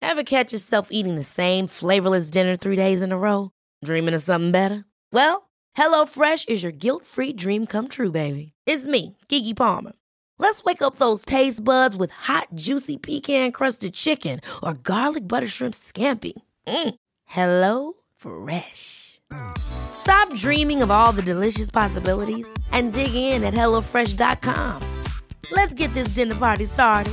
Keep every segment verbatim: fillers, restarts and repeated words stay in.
Ever catch yourself eating the same flavorless dinner three days in a row? Dreaming of something better? Well, HelloFresh is your guilt-free dream come true, baby. It's me, Keke Palmer. Let's wake up those taste buds with hot, juicy pecan-crusted chicken or garlic butter shrimp scampi. Mm. Hello Fresh. Stop dreaming of all the delicious possibilities and dig in at hello fresh dot com. Let's get this dinner party started.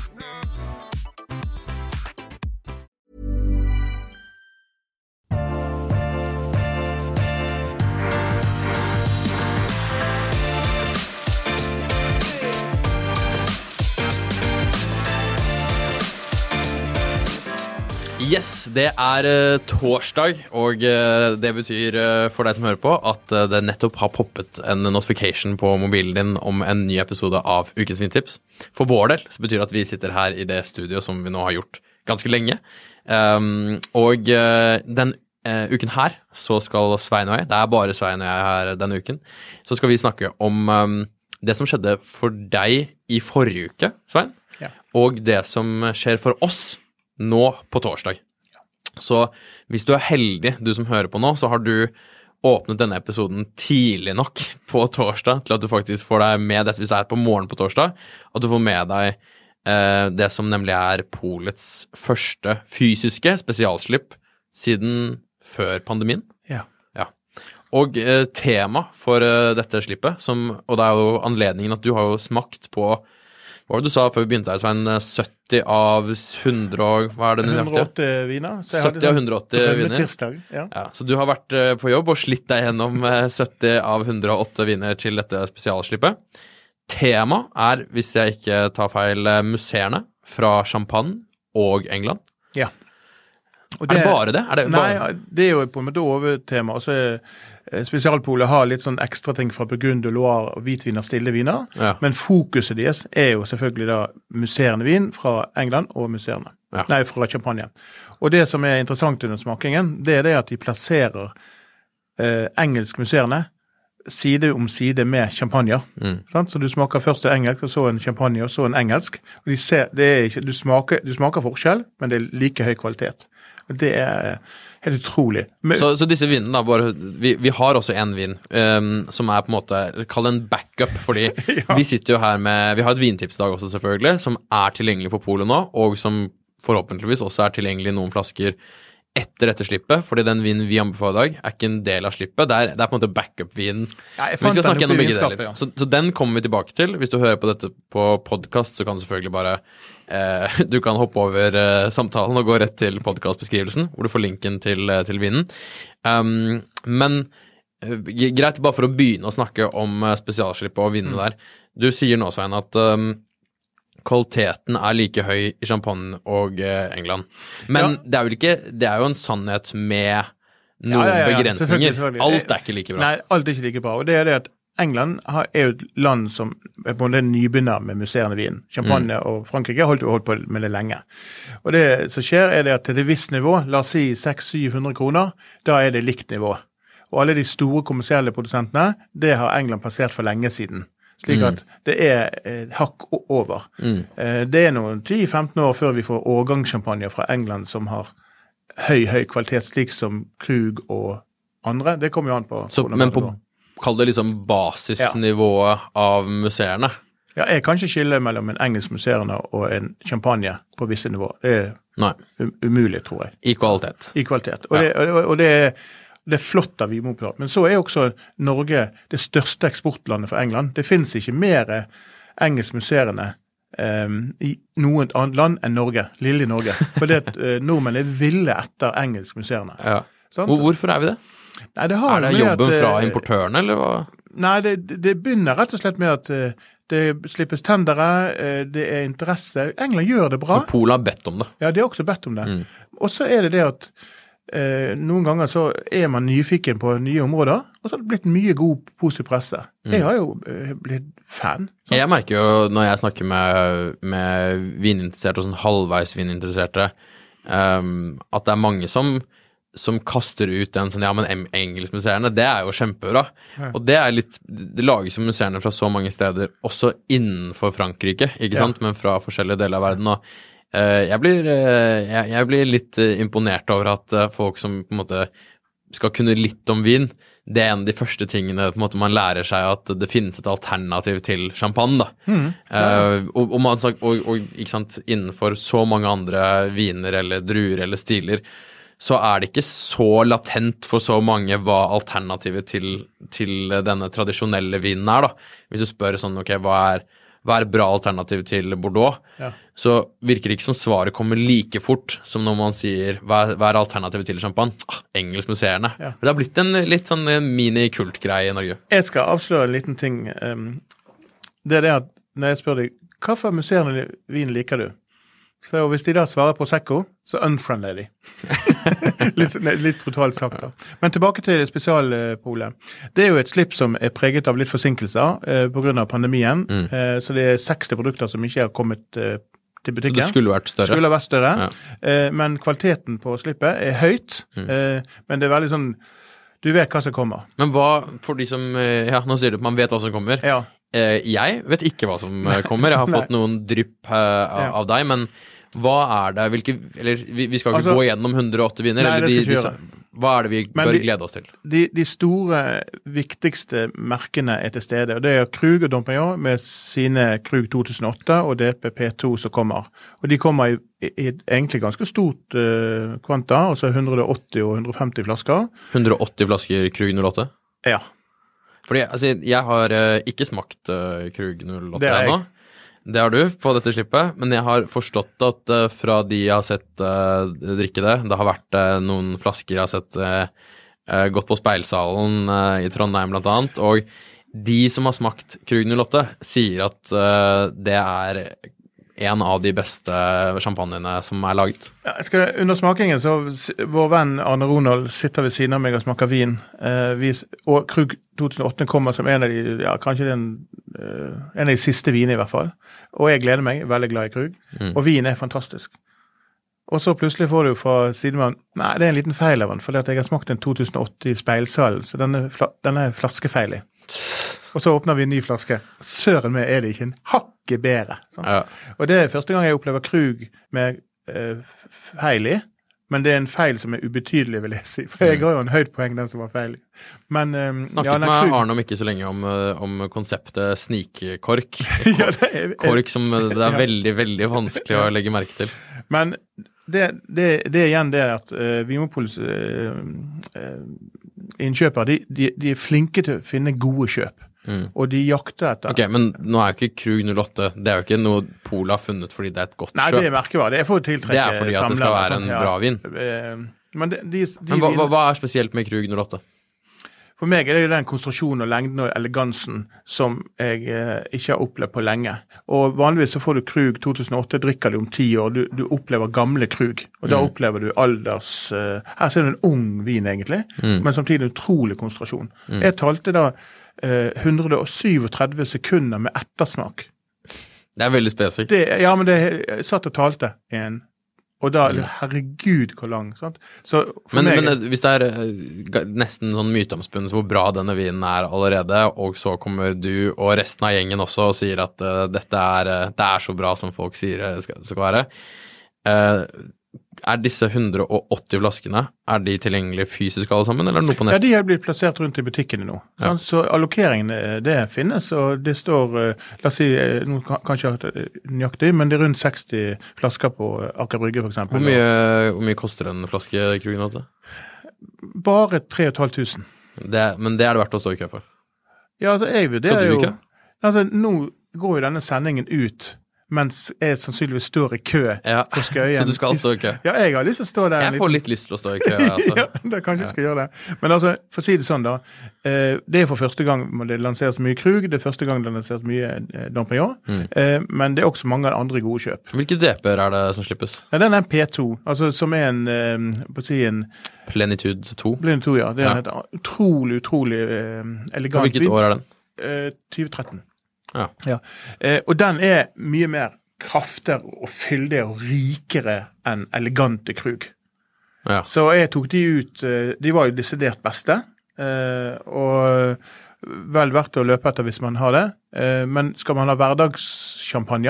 Yes, det er uh, torsdag, og uh, det betyr uh, for deg som hører på at uh, det nettopp har poppet en notification på mobilen din om en ny episode av Ukens Vintips. For vår del så betyr det at vi sitter her i det studio som vi nå har gjort ganske lenge. Um, og uh, den uh, uken her så skal Svein og jeg, det er bare Svein og jeg her denne uken, så skal vi snakke om um, det som skjedde for deg i forrige uke, Svein, ja. Og det som skjer for oss nå på torsdag. Så hvis du er heldig, du som hører på nå, så har du åpnet denne episoden tidlig nok på torsdag til at du faktisk får deg med dette hvis du er på morgen på torsdag, at du får med deg eh, det som nemlig er Polets første fysiske spesialslipp siden før pandemien. Ja. Ja. Og eh, tema for eh, dette slippet, som, og det er jo anledningen at du har jo smakt på hva var det du sa før vi begynte her, Svein? sytti av hundre og... Hva er det du nevnte? hundre og åtti viner. sytti av hundre og åtti viner. Tirsdag, ja. Ja, så du har vært på jobb og slitt deg gjennom sytti av hundre og åtte viner til dette spesialslippet. Tema er, hvis jeg ikke tar feil, museerne fra Champagne og England. Ja. Og det, er det bare det? Er det nei, bare... det er jo på en måte overtema, og så er Spesialpolet har litt sånn ekstra ting fra Burgund og Loire og hvitviner, stille viner, ja. Men fokuset deres er jo selvfølgelig da museerne vin fra England og museerne, ja. Nei, fra Champagne. Og det som er interessant under smakingen, det er det at de plasserer eh, engelsk museerne side om side med champagne. Mm. Sant? Så du smaker først en engelsk, og så en champagne, og så en engelsk. Og de ser, det er ikke, du, smaker, du smaker forskjell, men det er like høy kvalitet. Og det er helt utrolig. Men, så, så disse vinene da, bare, vi, vi har også en vin um, som er på en måte, kall en backup, fordi ja. Vi sitter jo her med, vi har et vintipsdag også selvfølgelig, som er tilgjengelig på Polet nå, og som forhåpentligvis også er tilgjengelig i noen flasker etter dette slippet, fordi den vinen vi anbefaler i dag er ikke en del av slippet, det er, det er på en måte backup-vinen. Ja, vi skal snakke gjennom begge deler. Ja. Så, så den kommer vi tilbake til. Hvis du hører på dette på podcast, så kan du selvfølgelig bare eh, du kan hoppe over eh, samtalen og gå rett til podcastbeskrivelsen, hvor du får linken til, eh, til vinen. Um, men eh, greit, bare for å begynne å snakke om eh, spesialslippet og vinene mm. der. Du sier nå, Svein, at um, kvaliteten er like høy i Champagne og eh, England. Men ja. det er jo ikke, det er jo en sannhet med noen ja, ja, ja, begrensninger. Selvfølgelig, selvfølgelig. Alt er ikke like bra. Nei, alt er ikke like bra. Og det er det at England har, er jo et land som er på en nybegynner med museerne vin. Champagne mm. og Frankrike har holdt, holdt på med det lenge. Og det som skjer er det at til et visst nivå, la oss si seks til syv hundre kroner, da er det likt nivå. Og alle de store kommersielle produsentene, det har England passert for lenge siden. Slik at det er eh, hakk over. Mm. Eh, det er noen ti til femten år før vi får årgangsschampagne fra England som har høy, høy kvalitet, slik som Krug og andre. Det kommer jo an på. Så, men på, kall det liksom basisnivået ja. Av museerne? Ja, jeg kan ikke skille mellom en engelsk museerne og en champagne på visse nivå. Det er um, umulig, tror jeg. I kvalitet? I kvalitet. Og, ja. det, og, og det er Det er flott av Vinmonopolet, men så er også Norge det største eksportlandet for England. Det finnes ikke mer engelsk museerne um, i noe annet land enn Norge, lille Norge. For det at uh, nordmenn er ville etter engelsk museerne. Ja. Hvorfor er vi det? Nei, det har er det jobben at, fra importørene, eller hva? Nei, det, det begynner rett og slett med at uh, det slippes tendere, uh, det er interesse. England gjør det bra. Og Polet har bedt om det. Ja, de har også bedt om det. Mm. Og så er det det at Eh, noen ganger så er man nyfiken på nye områder, og så har det blitt mye god positiv presse. Mm. Jeg har jo eh, blitt fan. Sant? Jeg merker jo når jeg snakker med, med vininteresserte og sånn halvveis vininteresserte, um, at det er mange som, som kaster ut den sånn, ja, men engelskmuseerne, det er jo kjempebra. Ja. Og det er litt, det lages jo museerne fra så mange steder, også innenfor Frankrike, ikke sant, ja. Men fra forskjellige deler av verden, og Uh, jeg, blir, uh, jeg, jeg blir litt uh, imponert over at uh, folk som på en måte skal kunne litt om vin, det er en av de første tingene på en måte man lærer seg at det finnes et alternativ til champagne da. Mm, ja. uh, og, og, man, og, og ikke sant, innenfor så mange andre viner eller druer eller stiler, så er det ikke så latent for så mange hva alternativet til, til denne tradisjonelle vinen er da. Hvis du spør sånn, ok, hva er hva er et bra alternativ til Bordeaux, ja. Så virker det ikke som svaret kommer like fort som når man sier, hva er, hva er alternativet til champagne? Ah, engelskmuseerne. Ja. Det har blitt en litt sånn mini-kultgreie i Norge. Jeg skal avsløre en liten ting. Det er det at når jeg spør deg, hva for museerne vin liker du? Så hvis de da svarer Prosecco, så unfriendly de. litt, litt brutalt sagt da. Men tilbake til spesialpolet. Det er jo et slipp som er preget av litt forsinkelser eh, på grunn av pandemien. Mm. Eh, så det er seksti produkter som ikke har kommet eh, til butikken. Så det skulle vært større. Skulle vært større. Ja. Eh, men kvaliteten på slippet er høyt. Mm. Eh, men det er veldig sånn, du vet hva som kommer. Men hva, for de som, ja, nå sier du at man vet hva som kommer. Ja. Eh, jeg vet ikke hva som kommer. Jeg har fått noen drypp eh, av, ja. av deg, men hva er det, hvilke, eller vi, vi skal ikke altså, gå gjennom hundre og åtte viner, nei, eller de, de, hva er det vi Men bør de, glede oss til? De, de store, viktigste merkene er til stede, og det er Krug og Dom Pérignon med sine Krug to tusen og åtte og D P P to som kommer. Og de kommer i, i, i egentlig ganske stort uh, kvanta, altså hundre og åtti og hundre og femti flasker. hundre og åtti flasker Krug null åtte? Ja. Fordi, altså, jeg har uh, ikke smakt uh, Krug null åtte ennå. Det har du på dette slippet, men jeg har forstått at uh, fra de jeg har sett uh, drikke det, det har vært uh, noen flasker jeg har sett uh, uh, gått på Speilsalen uh, i Trondheim blant annet, og de som har smakt Krug null åtte sier at uh, det er en av de beste champagnene som er laget. Ja, jeg skal, under smakingen så vår venn Arne Ronald sitter ved siden av meg og smaker vin, uh, vi, og Krug to tusen og åtte kommer som en av de, ja, kanskje den, uh, en av de siste viner i hvert fall. Og jeg gleder meg, veldig glad i Krug. Mm. Og vin er fantastisk. Og så plutselig får du fra sidemann, nei, det er en liten feil av den, for jeg har smakt en to tusen og åtte i Speilsalen, så denne, denne er flaskefeilig. Og så åpner vi en ny flaske. Søren med er det ikke en hakke bedre. Ja. Og det er første gang jeg opplever Krug med uh, feil i, men det er en feil som er ubetydelig, vil jeg si. For jeg har jo en høyt poeng, den som var feil. Men, um, Snakket ja, med Krug... Arne om ikke så lenge om, om konseptet snikkork. ja, det er, Kork som det er ja. veldig, veldig vanskelig å legge merke til. Men det, det, det er igjen det at uh, Vinmonopols uh, uh, innkjøpere, de, de, de er flinke til å finne gode kjøp. Mm. Og de jakter etter. Ok, men nå er jo ikke Krug null åtte, det er jo ikke noe Pola har funnet fordi det er et godt Nei, kjøp. Nei, det er merkevare, det er for å tiltrekke samlere. Det er fordi at det skal være en bra vin. Men, de, de, de men hva, hva, hva er spesielt med Krug null åtte? For meg er det jo den konsentrasjonen og lengden og elegansen som jeg eh, ikke har opplevd på lenge. Og vanligvis så får du Krug to tusen og åtte, drikker du om ti år, du, du opplever gamle Krug, og da mm. opplever du alders... Eh, her ser du en ung vin egentlig, mm. men samtidig en utrolig konsentrasjon. Mm. Jeg talte da Uh, hundre og syvogtredve sekunder med ettersmak. Det er veldig spesifikt. Det, ja, men det, jeg satt og talte en, og da, mm. herregud hvor lang, sant? Så men, meg, men hvis det er uh, nesten sånn myteomspunnet hvor bra denne vinen er allerede, og så kommer du og resten av gjengen også og sier at uh, dette er, uh, det er så bra som folk sier det skal, skal være, uh, er disse hundre og åtti flaskene, er de tilgjengelige fysisk alle sammen, eller noe på nett? Ja, de har blitt plassert rundt i butikkene nå. Ja. Så allokeringen, det finnes, og det står, la oss si, nå kanskje nøyaktig, men det er rundt seksti flasker på Aker Brygge, for eksempel. Hvor mye, hvor mye koster en flaske Krug null åtte? Bare tre og et halvt tusen. Det, men det er det verdt å stå i kø for? Ja, altså, jeg vurderer jo... Skal du i kø? Altså, nå går jo denne sendingen ut mens jeg sannsynligvis står i kø ja, på Skøyen. Så du skal stå i kø? Ja, jeg har lyst til å stå der. Jeg får litt lyst til å stå i kø. Altså. ja, da kanskje jeg skal gjøre det. Men altså, for å si det sånn da, det er for første gang det lanseres mye Krug, det er første gang det lanseres mye Dom Pérignon, mm. men det er også mange andre gode kjøp. Hvilke D P-er er det som slippes? Ja, den er P to, altså som er en, på å si en... Plenitude to? Plenitude to, ja. Det er ja. en utrolig, utrolig elegant. For hvilket år er den? tjue tretten. Ja. ja. Eh, og den er mye mer kraftigere og fyldigere og rikere enn elegante Krug. Ja. Så jeg tok de ut, de var jo desidert beste, eh, og vel verdt å løpe etter hvis man har det. Eh, men skal man ha hverdagssjampanjer,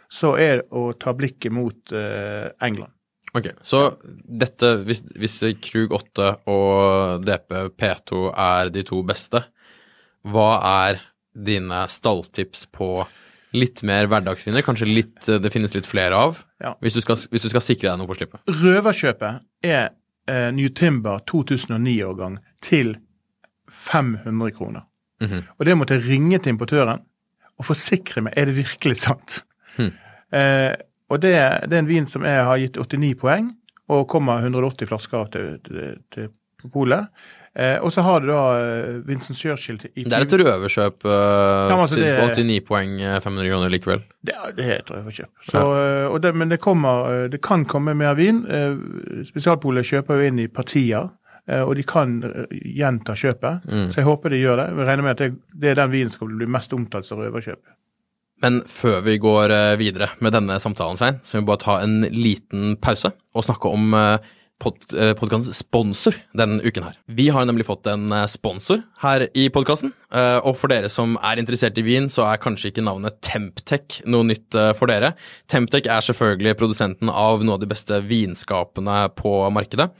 så er det å ta blikket mot uh, England. Ok, så dette, hvis, hvis Krug åtte og D P P to er de to beste, hva er dine stalltips på litt mer hverdagsvinner? Kanskje litt, det finnes litt flere av, ja. hvis, du skal, hvis du skal sikre deg noe på slippet? Røverkjøpet er uh, New Timber to tusen og ni-årgang til fem hundre kroner. Mm-hmm. Og det måtte jeg ringe til importøren og forsikre meg, er det virkelig sant? Hmm. Uh, Og det, det er en vin som jeg har gitt åttini poeng, og kommer hundre og åtti flasker til, til, til polet. Eh, og så har du da Winston Churchill i Det er et røverkjøp uh, ja, altså det, på åttini poeng, fem hundre kroner likevel. Det, det er et røverkjøp. Så, ja. og det, men det, kommer, det kan komme mer vin. Eh, Spesialpolet kjøper jo inn i partier, eh, og de kan gjenta kjøpet. Mm. Så jeg håper de gjør det. Jeg regner med at det, det er den vinen som blir mest omtalt som røverkjøp. Men før vi går videre med denne samtalen, Svein, så vil vi bare ta en liten pause og snakke om pod podcastens sponsor denne uken her. Vi har nemlig fått en sponsor her i podcasten, og for dere som er interessert i vin, så er kanskje ikke navnet Temptec noe nytt for dere. Temptec er selvfølgelig produsenten av noe av de beste vinskapene på markedet.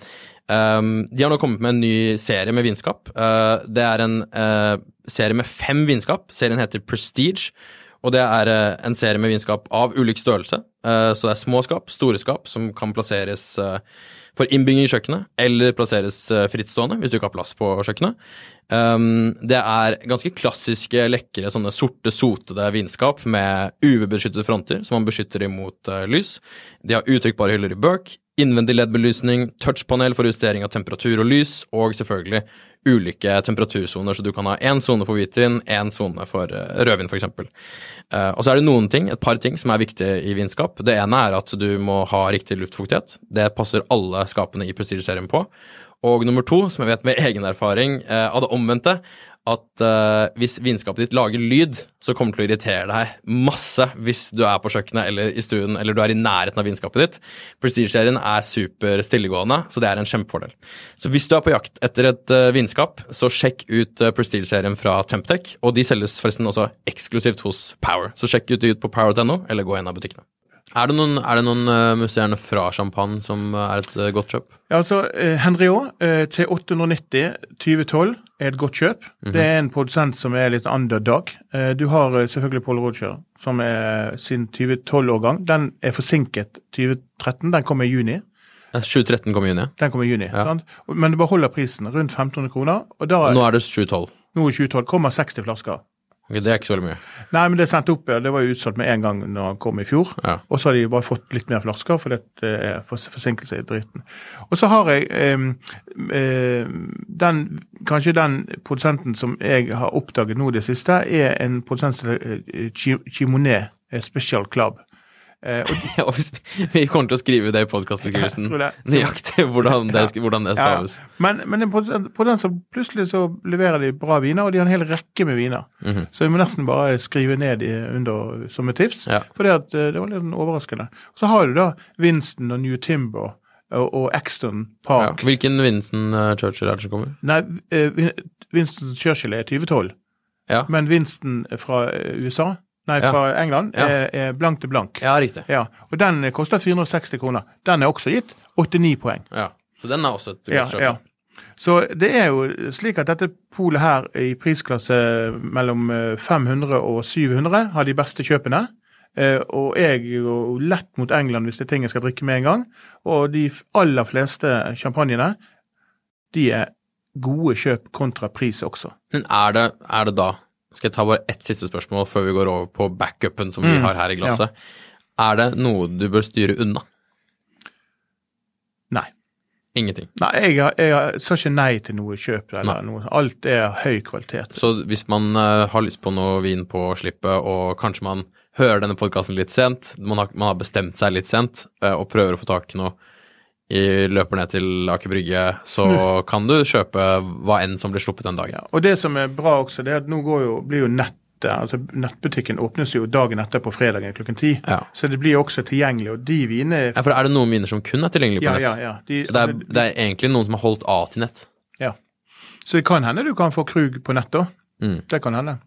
De har nå kommet med en ny serie med vinskap. Det er en serie med fem vinskap. Serien heter Prestige. Og det er en serie med vinskap av ulik størrelse, så det er små skap, store skap, som kan plasseres for innbygging i kjøkkenet, eller plasseres frittstående, hvis du ikke har plass på kjøkkenet. Det er ganske klassiske, lekre, sånne sorte, sotede vinskap med U V-beskyttede fronter, som man beskytter imot lys. De har uttrykkbare hyller i Burke, innvendig L E D-belysning, touchpanel for justering av temperatur og lys, og selvfølgelig ulike temperaturzoner, så du kan ha en zone for hvitvin, en zone for rødvin for eksempel. Uh, og så er det noen ting, et par ting som er viktige i vinskap. Det ene er at du må ha riktig luftfuktighet. Det passer alle skapene i Prestige-serien på. Og nummer to, som jeg vet med egen erfaring uh, av det omvendte, at uh, hvis vinskapet ditt lager lyd, så kommer det til å irritere deg masse hvis du er på kjøkkenet eller i stuen, eller du er i nærheten av vinskapet ditt. Prestige-serien er super stillegående, så det er en kjempefordel. Så hvis du er på jakt etter et uh, vinskap, så sjekk ut uh, Prestige-serien fra Temptec, og de selges forresten også eksklusivt hos Power. Så sjekk ut de ut på power punktum no, eller gå inn av butikkene. Er det noen, er det noen uh, musserende fra champagne som uh, er et uh, godt kjøp? Ja, altså, uh, Henriot uh, til åtte hundre nitti tjue tolv er et godt kjøp. Mm-hmm. Det er en produsent som er litt underdog. Uh, du har uh, selvfølgelig Paul Roger, som er sin tjue tolv-årgang. Den er forsinket tjue tretten, den kommer i juni. tjue tretten kommer i juni? Den kommer i juni, ja. Sant? Men det beholder prisen, rundt femten hundre kroner. Og da, nå er det tjue tolv? Nå er tjue tolv, kommer seksti flasker. Okay, det er ikke så veldig mye. Nei, men det er sendt opp, det var jo utsolgt med en gang når han kom i fjor. Ja. Og så har de bare fått litt mer flasker, for det er forsinkelse i dritten. Og så har jeg eh, eh, den, kanskje den produsenten som jeg har oppdaget nå det siste, er en produsent til eh, Chimonet Special Club. Eh, og, vi, vi kommer til å skrive det i podcastbeskrivelsen nøyaktig hvordan det, hvordan det staves. Ja, ja. Men, men på, på den så plutselig så leverer de bra viner, og de har en hel rekke med viner. Mm-hmm. Så vi må nesten bare skrive ned i, under som et tips, ja. For det, at, det var litt overraskende. Så har du da Winston og New Timber og, og Exton Park. Ja. Hvilken Winston uh, Churchill er det som kommer? Nei, uh, Winston Churchill er tjue tolv, ja. Men Winston fra uh, U S A, Nei, fra ja. England, ja. Er, er blank til blank. Ja, riktig. Ja, og den koster fire hundre og seksti kroner. Den er også gitt åttini poeng. Ja, så den er også et godt ja, kjøp. Ja. Så det er jo slik at dette polet her i prisklasse mellom fem hundre og syv hundre har de beste kjøpene. Og jeg er jo lett mot England hvis det er ting jeg skal drikke med en gang. Og de aller fleste champagnene, de er gode kjøp kontra pris også. Men er det, er det da... Skal jeg ta bare ett siste spørsmål før vi går over på backupen som mm. vi har her i glasset. Ja. Er det noe du bør styre unna? Nei. Ingenting? Nei, jeg, jeg, jeg sa ikke nei til noe kjøp. Eller noe. Alt er høy kvalitet. Så hvis man uh, har lyst på noe vin på slippet, og kanskje man hører denne podcasten litt sent, man har, man har bestemt seg litt sent, uh, og prøver å få tak i noe, i løper ned til Aker Brygge, så Snu. Kan du kjøpe hva enn som blir sluppet den dagen. Ja, og det som er bra også, det er at nå går jo, blir jo nettet, altså nettbutikken åpnes jo dagen etter på fredagen klokken ti, ja. Så det blir jo også tilgjengelig, og de viner... Ja, for er det noen viner som kun er tilgjengelig på ja, nett? Ja, ja. De, så det er, det er egentlig noen som har holdt av til nett? Ja. Så det kan hende du kan få Krug på nett da. Mm. Det kan hende. Mm.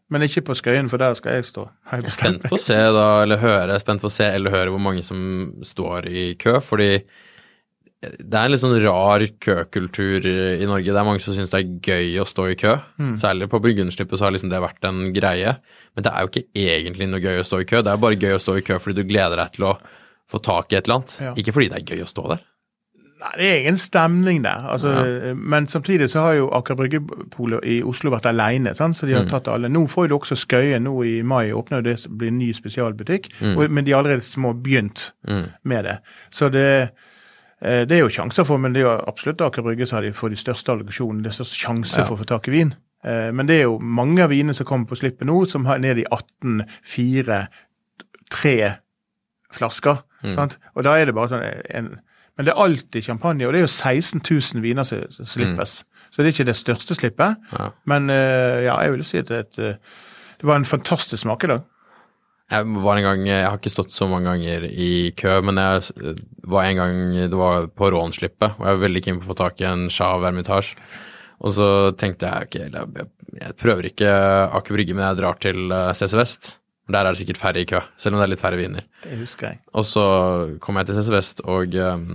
Men ikke på Skøyen, for der skal jeg stå. Jeg er spent på å se da, eller høre, spent på å se eller høre hvor mange som står i kø, fordi det er en litt sånn rar køkultur i Norge. Det er mange som synes det er gøy å stå i kø. Mm. Særlig på Burgundslippet så har liksom det vært en greie. Men det er jo ikke egentlig noe gøy å stå i kø. Det er bare gøy å stå i kø fordi du gleder deg til å få tak i et eller annet. Ja. Ikke fordi det er gøy å stå der. Nei, det er ingen stemning der. Altså, ja. Men samtidig så har jo Aker Brygge-polet i Oslo vært alene, sant? Så de har mm. tatt alle. Nå får jo også Skøyen, nå i mai åpner det blir en ny spesialbutikk, mm. og, men de har allerede små begynt mm. med det. Så det Det er jo sjanser for, men det er jo absolutt Aker Brygge så har de får de største allogasjonene, det er største sjanser ja. for å få tak i vin. Men det er jo mange av vinene som kommer på slippet nå, som har ned i atten, fire, tre flasker. Mm. Sant? Og da er det bare sånn en, men det er alltid champagne, og det er jo seksten tusen viner som slippes. Mm. Så det er ikke det største slippet. Ja. Men ja, jeg vil si at det, det var en fantastisk smak i dag. Jeg var en gang, jeg har ikke stått så mange ganger i kø, men jeg var en gang, det var på Rånslippet, og jeg var veldig keen på å få tak i en Chave Hermitage. Og så tenkte jeg, ok, jeg, jeg prøver ikke Aker Brygge, men jeg drar til C C Vest. Der er det sikkert færre i kø, selv om det er litt færre viner. Det husker jeg. Og så kom jeg til C C Vest, og um,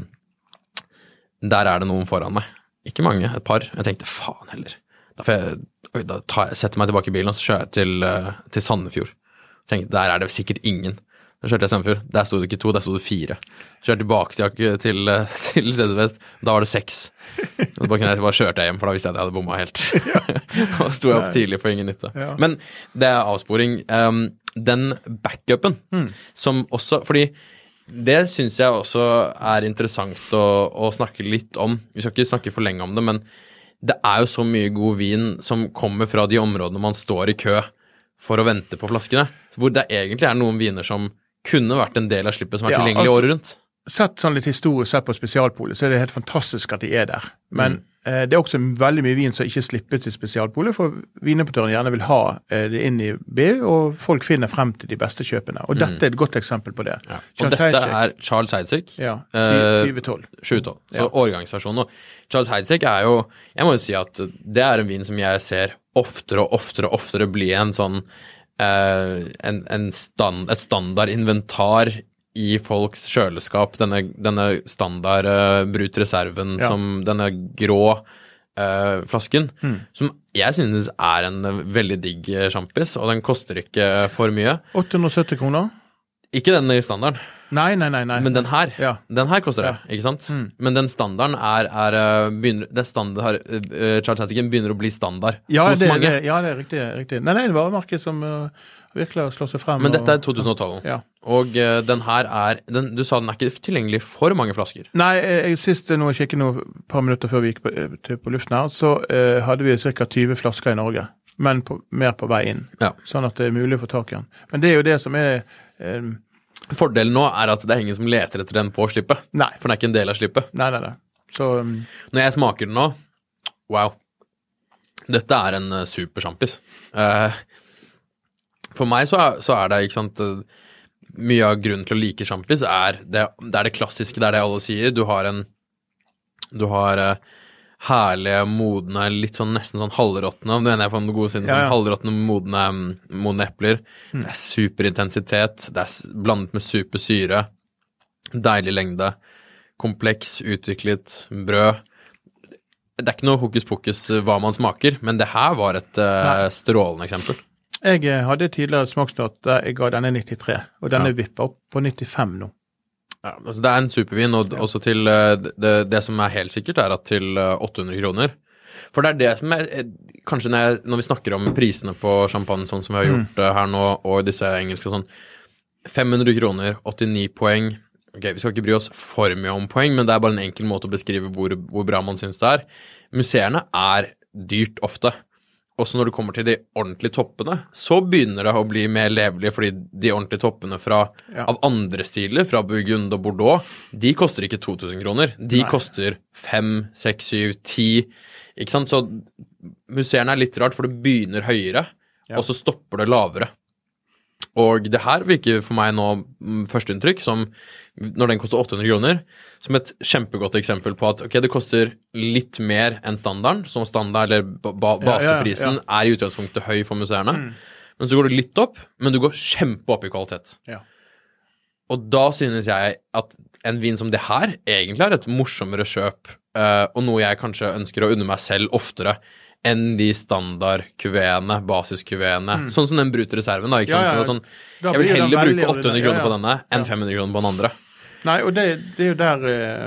der er det noen foran meg. Ikke mange, et par. Jeg tenkte, faen heller. Da, får jeg, oi, da tar jeg, setter jeg meg tilbake i bilen, og så kjører jeg til, uh, til Sandefjord. Tenkte, der er det sikkert ingen. Da kjørte jeg Sandefjord. Der stod det ikke to, der stod det fire. Kjørte tilbake til, til, til C C Vest. Da var det seks. Og så bare, bare kjørte jeg hjem, for da visste jeg at jeg hadde bommet helt. Da sto jeg opp tidlig for ingen nytte. Ja. Men det er avsporing. Um, den backupen, mm. som også, fordi det synes jeg også er interessant å, å snakke litt om. Vi skal ikke snakke for lenge om det, men det er jo så mye god vin som kommer fra de områdene man står i kø for å vente på flaskene, hvor det egentlig er noen viner som kunne vært en del av slippet som er ja, tilgjengelig altså, året rundt. Sett sånn litt historisk sett på spesialpolet, så er det helt fantastisk at de er der. Men mm. eh, det er også veldig mye vin som ikke slippes til spesialpolet, for vinimportøren gjerne vil ha eh, det inn i B, og folk finner frem til de beste kjøpene. Og mm. dette er et godt eksempel på det. Ja. Og dette Heidsieck, er Charles Heidsieck. Ja, tjue tolv. tjue tolv, så ja. Årgangsversjonen. Og Charles Heidsieck er jo, jeg må jo si at det er en vin som jeg ser oftere og oftere og oftere bli en sånn eh, en, en stand, et standard inventar i folks kjøleskap, denne, denne standard uh, brutreserven, ja. Som denne grå uh, flasken, mm. som jeg synes er en veldig digg sjampis, og den koster ikke for mye. åtte hundre og sytti kroner? Ikke den i standarden. Nei, nei, nei, nei. Men den her, ja. den her koster det, ja. Ikke sant? Mm. Men den standarden er, er begynner, det standard, uh, Charles Heidsieck begynner å bli standard ja, hos det, mange. Det, ja, det er riktig, riktig. Nei, nei, det var markedet som uh, virkelig slår seg frem. Men dette er tjue tolv, ja. Og uh, den her er, den, du sa den er ikke tilgjengelig for mange flasker. Nei, jeg, sist når jeg kikket noe par minutter før vi gikk på, til, på luften her, så uh, hadde vi cirka tjue flasker i Norge, men på, mer på vei inn, ja. Sånn at det er mulig å få tak i den. Men det er jo det som er... Uh, Fordelen nå er at det er ingen som leter etter den på slippet. Nei. For den er ikke en del av slippet. Nei, nei, nei. Så, um... Når jeg smaker den nå, wow. Dette er en uh, super sjampis. Uh, for meg så er, så er det, ikke sant, uh, mye av grunnen til å like sjampis er det, det er det klassiske, det er det alle sier. Du har en, du har uh, herlige, modne, litt sånn nesten sånn halvråttende, det mener jeg på den gode siden, ja, ja. Sånn halvråttende, modne, modne epler. Mm. Det er superintensitet, det er blandet med supersyre, deilig lengde, kompleks, utviklet brød. Det er ikke noe hokus pokus hva man smaker, men det her var et uh, strålende eksempel. Jeg hadde tidligere smaksstart der jeg ga denne nittitre, og denne ja. Vipper opp på nittifem nå. Ja, altså det er en supervin, og ja. Også til det, det som er helt sikkert er at til åtte hundre kroner. For det er det som er, kanskje når, jeg, når vi snakker om prisene på champagne, sånn som vi har gjort mm. her nå, og disse engelske sånn, fem hundre kroner, åttini poeng, ok, vi skal ikke bry oss for mye om poeng, men det er bare en enkel måte å beskrive hvor, hvor bra man synes det er. Museerne er dyrt ofte. Også når du kommer til de ordentlige toppene, så begynner det å bli mer levelige, fordi de ordentlige toppene fra, ja. Av andre stiler, fra Burgund og Bordeaux, de koster ikke to tusen kroner. De Nei. Koster fem, seks, syv, ti, ikke sant? Så museerne er litt rart, for det begynner høyere, ja. Og så stopper det lavere. Og det her virker for meg nå førsteinntrykk som, når den koster åtte hundre kroner, som et kjempegodt eksempel på at, ok, det koster litt mer enn standarden, som standard eller ba- baseprisen ja, ja, ja. Er i utgangspunktet høy for museerne, mm. men så går du litt opp, men du går kjempe opp i kvalitet. Ja. Og da synes jeg at en vin som det her egentlig er et morsommere kjøp, uh, og noe jeg kanskje ønsker å unne meg selv oftere, enn de standard-kuveene, basis-kuveene, mm. sånn som den Brut-reserven da, ikke sant? Ja, ja. Sånn, jeg vil heller bruke åtte hundre kroner ja, ja. på denne enn fem hundre kroner på den andre. Nei, og det, det er jo der,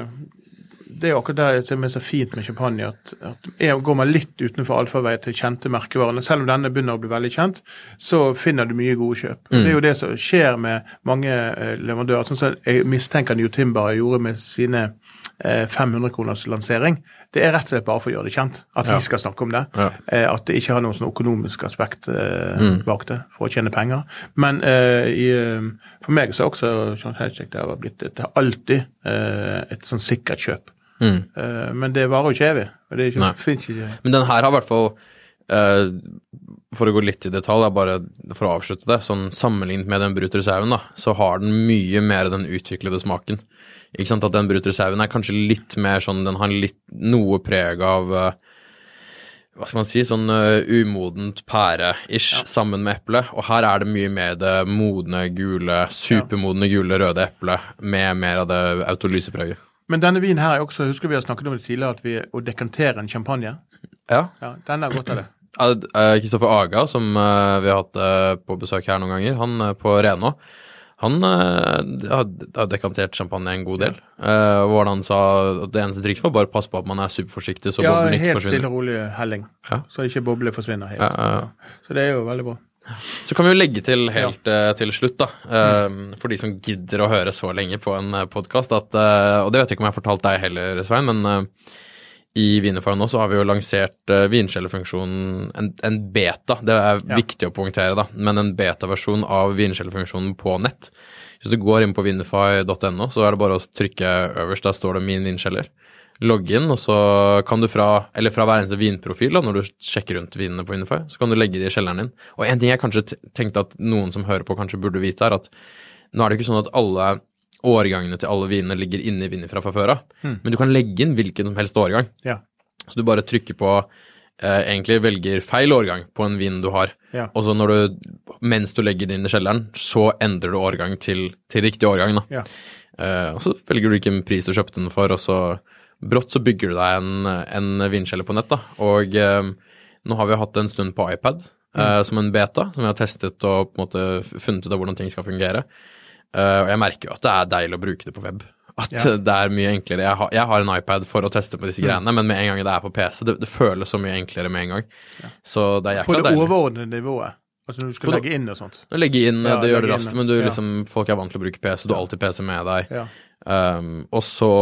det er jo akkurat der det er så fint med champagne, at, at jeg går man litt utenfor alfavei til kjente merkevarene, selv om denne begynner å bli veldig kjent, så finner du mye gode kjøp. Mm. Det er jo det som skjer med mange eh, leverandører, sånn som jeg mistenker New Timber gjorde med sine eh, fem hundre kroners lansering. Det er rett og slett bare for å gjøre det kjent, at ja. vi skal snakke om det, ja. eh, at det ikke har noen sånn økonomisk aspekt eh, mm. bak det, for å tjene penger. Men eh, i, for meg så er også Jean Hedgeck det har blitt et, alltid eh, et sånn sikkert kjøp. Mm. Uh, men det varer jo ikke evig. Og det er ikke, finnes ikke. Men den her har i hvert fall, uh, for å gå litt i detalj, bare for å avslutte det, sånn sammenlignet med den Brut-reserven da, så har den mye mer den utviklede smaken. Ikke sant, at den Brut-reserven er kanskje litt mer sånn, den har litt noe preg av, uh, hva skal man si, sånn uh, umodent pære-ish ja. sammen med eple, og her er det mye mer det modne, gule, supermodne, gule, røde eple, med mer av det autolyseprøget. Men denne vinen her er også, husker vi har snakket om det tidligere, at vi å dekantere en champagne. Ja. Ja, den er godt av det. Kristoffer Aga, som uh, vi har hatt uh, på besøk her noen ganger, han uh, på Reno, han uh, har dekantert champagne en god del. Uh, hvor han sa at det eneste trikset var bare passe på at man er superforsiktig, så ja, boblen ikke helt forsvinner. Stille rolig helling, ja. Så ikke boble forsvinner helt. Ja, ja, ja. Så det er jo veldig bra. Så kan vi jo legge til helt ja. uh, til slutt da, uh, mm. for de som gidder å høre så lenge på en uh, podcast, at, uh, og det vet jeg ikke om jeg har fortalt deg heller, Svein, men uh, i Vinerfaren nå så har vi jo lansert uh, vinkjellerfunksjonen, en, en beta, det er ja. viktig å poengtere da, men en beta-versjon av vinkjellerfunksjonen på nett. Hvis du går inn på vinerfar punktum no, så er det bare å trykke øverst, der står det min vinkjeller. Logge inn, og så kan du fra, eller fra hver eneste vinprofil, da, når du sjekker rundt vinene på Vinerfar, så kan du legge det i kjelleren din. Og en ting jeg kanskje tenkte at noen som hører på kanskje burde vite er at nå er det ikke sånn at alle årgangene til alle vinene ligger inne i Vinerfar fra før av, mm. men du kan legge inn hvilken som helst årgang. Ja. Så du bare trykker på, eh, egentlig velger feil årgang på en vin du har, ja. og så når du, mens du legger den inn i kjelleren, så endrer du årgang til, til riktig årgang da. Ja. Eh, og så velger du hvilken pris du kjøpte den for, og så brått så bygger du deg en, en vinkjeller på nett da, og eh, nå har vi hatt en stund på iPad eh, mm. som en beta, som vi har testet og på en måte funnet ut av hvordan ting skal fungere, eh, og jeg merker jo at det er deilig å bruke det på web, at ja. det er mye enklere. Jeg har, jeg har en iPad for å teste på disse mm. greiene, men med en gang det er på P C, det, det føles så mye enklere med en gang, ja. så det er jækla deilig. På det overordnede nivået? Altså du skal på legge inn og sånt? Legge inn, ja, det gjør det raskt, men du, ja. liksom, folk er vant til å bruke P C, du har alltid P C med deg, ja. um, og så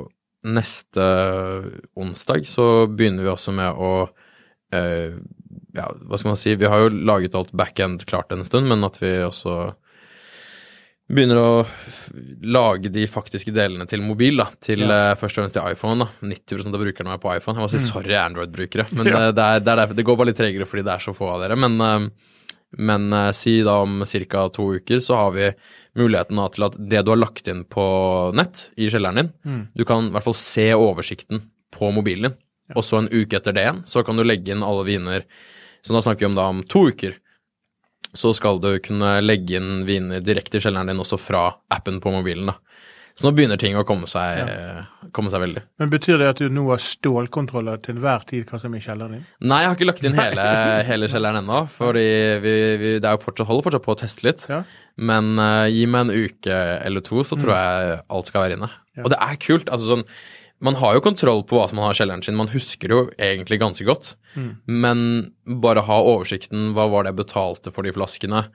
neste onsdag så begynner vi også med å, eh, ja, hva skal man si, vi har jo laget alt backend klart en stund, men at vi også begynner å lage de faktiske delene til mobil da, til ja. eh, først og fremst til iPhone da, nitti prosent av brukerne er på iPhone, jeg må si mm. sorry Android-brukere, men ja. det, er, det, er derfor, det går bare litt tregere fordi det er så få av dere, men, eh, men eh, si da om cirka to uker så har vi muligheten da, til at det du har lagt inn på nett i kjelleren din, mm. du kan i hvert fall se oversikten på mobilen din, ja. og så en uke etter det igjen, så kan du legge inn alle viner, så da snakker vi om da om to uker, så skal du kunne legge inn viner direkte i kjelleren din også fra appen på mobilen da. Så nå begynner ting å komme seg, ja. komme seg veldig. Men betyr det at du nå har stålkontroller til hver tid hva som er i kjelleren din? Nei, jeg har ikke lagt inn hele, hele kjelleren ennå, fordi vi, vi, det er jo fortsatt, holder fortsatt på å teste litt, ja. men uh, gi meg en uke eller to, så tror jeg alt skal være inne. Ja. Og det er kult, altså sånn, man har jo kontroll på hva som man har i kjelleren sin, man husker jo egentlig ganske godt, mm. men bare ha oversikten, hva var det jeg betalte for de flaskene,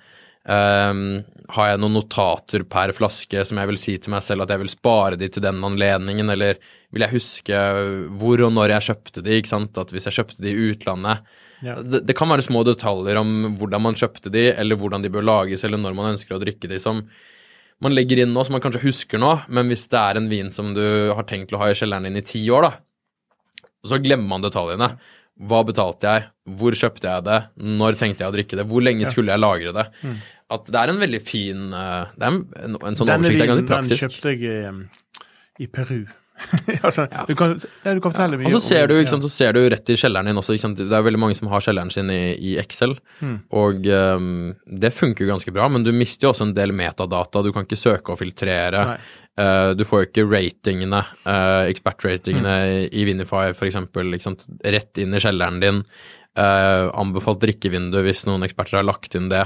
Um, har jeg noen notater per flaske som jeg vil si til meg selv at jeg vil spare de til den anledningen, eller vil jeg huske hvor og når jeg kjøpte de, ikke sant? At hvis jeg kjøpte de i utlandet, ja. det, det kan være små detaljer om hvordan man kjøpte de, eller hvordan de bør lages, eller når man ønsker å drikke de, som man legger inn nå, som man kanskje husker nå, men hvis det er en vin som du har tenkt å ha i kjelleren din i ti år da, så glemmer man detaljene. Hva betalte jeg? Hvor kjøpte jeg det? Når tenkte jeg å drikke det? Hvor lenge skulle jeg lagre det? Mm. At det er en veldig fin, det er en, en sånn Denne oversikt, det er ganske praktisk. Denne vinen kjøpte jeg i, i Peru, altså, ja. du, kan, ja, du kan fortelle mye. Og så ser, om, du, ikke sant, så ser du rett i kjelleren din også. Ikke sant? Det er veldig mange som har kjelleren sin i, i Excel, mm. og um, det funker jo ganske bra, men du mister jo også en del metadata. Du kan ikke søke og filtrere. Uh, du får jo ikke ratingene, uh, expert-ratingene mm. i Vinify for eksempel, ikke sant? Rett inn i kjelleren din. Uh, anbefalt drikkevindu hvis noen eksperter har lagt inn det.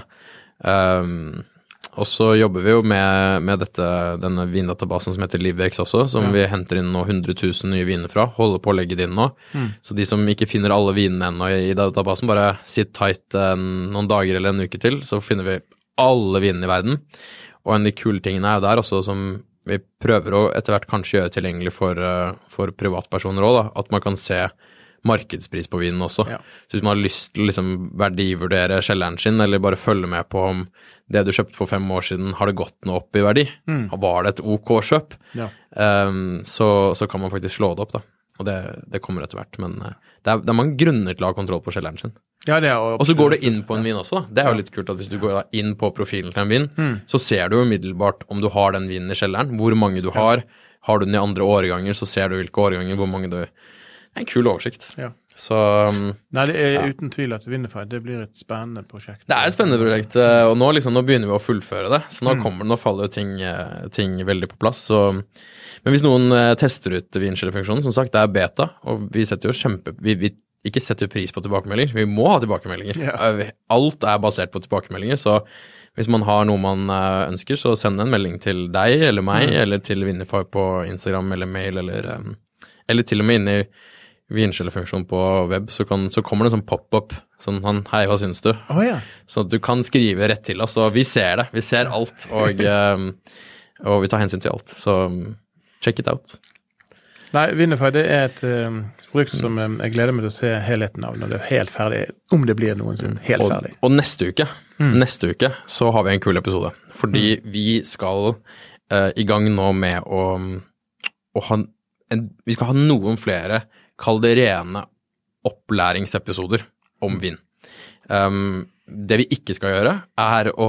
Um, Og så jobber vi jo med, med dette, denne vindatabasen som heter Livex også, som ja. vi henter inn nå hundre tusen nye viner fra, holder på å legge det inn nå. Mm. Så de som ikke finner alle vinene ennå i, i databasen, bare sitt tight en, noen dager eller en uke til, så finner vi alle vinene i verden. Og en av de kule tingene er jo der også, som vi prøver å etter hvert kanskje gjøre tilgjengelig for, for privatpersoner også, da, at man kan se markedspris på vinen også. Ja. Så hvis man har lyst til å liksom verdivurdere kjelleren sin, eller bare følge med på om det du kjøpte for fem år siden, har det gått noe opp i verdi? Mm. Var det et OK kjøp? Ja. Um, så, så kan man faktisk slå det opp da. Og det, det kommer etter hvert, men det er, det er mange grunner til å ha kontroll på kjelleren sin. Ja, det er jo og så går du inn på en vin også da. Det er jo litt kult at hvis du går inn på profilen til en vin, mm. så ser du jo umiddelbart om du har den vinen i kjelleren, hvor mange du har. Har du den i andre årganger, så ser du hvilke årganger, hvor mange du... Det er en kul oversikt. Ja. Så, um, Nei, det er ja. uten tvil at Vinify, det blir et spennende prosjekt. Det er et spennende prosjekt, og nå, liksom, nå begynner vi å fullføre det, så nå, mm. kommer, nå faller jo ting, ting veldig på plass. Så. Men hvis noen tester ut vinkjellerfunksjonen, som sagt, det er beta, og vi setter jo kjempe... Vi, vi ikke setter pris på tilbakemeldinger, vi må ha tilbakemeldinger. Ja. Alt er basert på tilbakemeldinger, så hvis man har noe man ønsker, så send en melding til deg eller meg, mm. eller til Vinify på Instagram eller mail, eller, eller til og med inn i vinkjellerfunksjon på web, så, kan, så kommer det en sånn pop-up, sånn, hei, hva synes du? Oh, ja. Så du kan skrive rett til oss, og vi ser det, vi ser alt, og, um, og vi tar hensyn til alt, så check it out. Nei, Vinify, det er et um, produkt som um, jeg gleder meg til å se helheten av når det er helt ferdig, om det blir noensinne helt og, ferdig. Og neste uke, mm. neste uke, så har vi en kul episode, fordi mm. vi skal uh, i gang nå med å, å ha en, vi skal ha noen flere kall det rene opplæringsepisoder om vin. Um, det vi ikke skal gjøre er å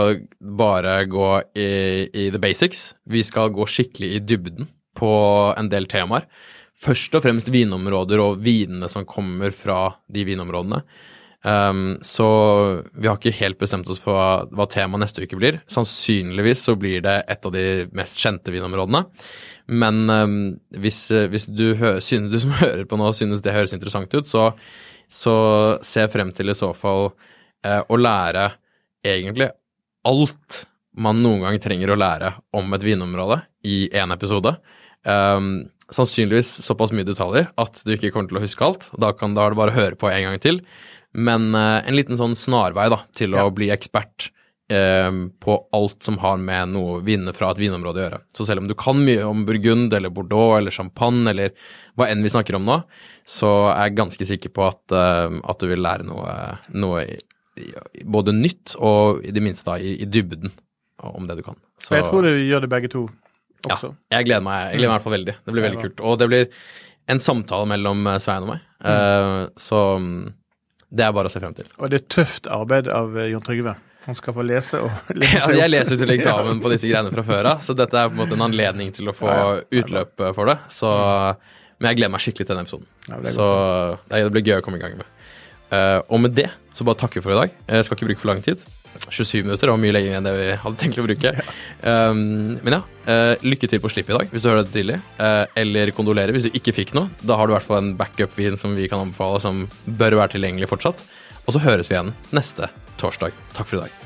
bare gå i, i the basics. Vi skal gå skikkelig i dybden på en del temaer. Først og fremst vinområder og vinene som kommer fra de vinområdene. Um, så vi har ikke helt bestemt oss for hva, hva temaet neste uke blir. Sannsynligvis så blir det et av de mest kjente vinområdene. Men um, hvis, hvis du, hø- synes, du som hører på nå synes det høres interessant ut, så, så se frem til i så fall eh, å lære egentlig alt man noen gang trenger å lære om et vinområde i en episode. Um, sannsynligvis såpass mye detaljer at du ikke kommer til å huske alt. Da, kan, da er det bare å høre på en gang til. Men uh, en liten sånn snarvei da, til å ja. bli ekspert uh, på alt som har med noe vinne fra et vinområde å gjøre. Så selv om du kan mye om Burgund, eller Bordeaux, eller Champagne, eller hva enn vi snakker om nå, så er jeg ganske sikker på at, uh, at du vil lære noe, noe i, i, både nytt og i det minste da, i, i dybden om det du kan. Så, jeg tror du gjør det begge to også. Ja, jeg gleder meg, jeg gleder meg i hvert fall veldig. Det blir veldig kult. Og det blir en samtale mellom Svein og meg. Mm. Uh, så... Det er bare å se frem til. Og det er tøft arbeid av Jon Trygve. Han skal få lese og lese. Ja, jeg leser til eksamen på disse greiene fra før av, så dette er på en måte en anledning til å få ja, ja. utløp for det. Så, men jeg gleder meg skikkelig til denne episoden. Ja, det så det blir gøy å komme i gang med. Uh, og med det, så bare takker for i dag. Jeg skal ikke bruke for lang tid. tjuesyv minutter, det var mye lenger enn det vi hadde tenkt å bruke. Ja. Um, men ja, uh, lykke til på slipp i dag, hvis du hører det tidlig. Uh, eller kondolerer hvis du ikke fikk noe. Da har du i hvert fall en backup-vin som vi kan anbefale, som bør være tilgjengelig fortsatt. Og så høres vi igjen neste torsdag. Takk for i dag.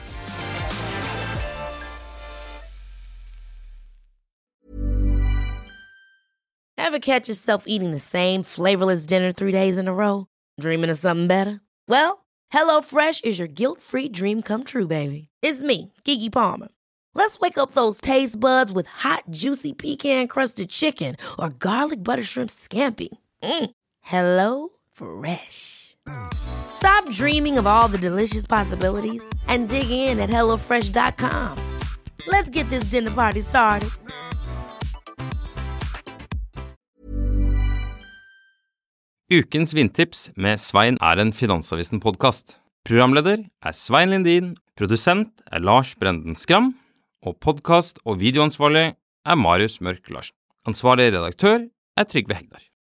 Ever catch yourself eating the same flavorless dinner three days in a row? Dreaming of something better? Well, HelloFresh is your guilt-free dream come true, baby. It's me, Keke Palmer. Let's wake up those taste buds with hot, juicy pecan-crusted chicken or garlic butter shrimp scampi. Mm. Hello Fresh. Stop dreaming of all the delicious possibilities and dig in at hello fresh dot com. Let's get this dinner party started. Ukens vintips med Svein er en Finansavisen-podcast. Programleder er Svein Lindin, produsent er Lars Brenden Skram, og podcast- og videoansvarlig er Marius Mørk Larsen. Ansvarlig redaktør er Trygve Hegdar.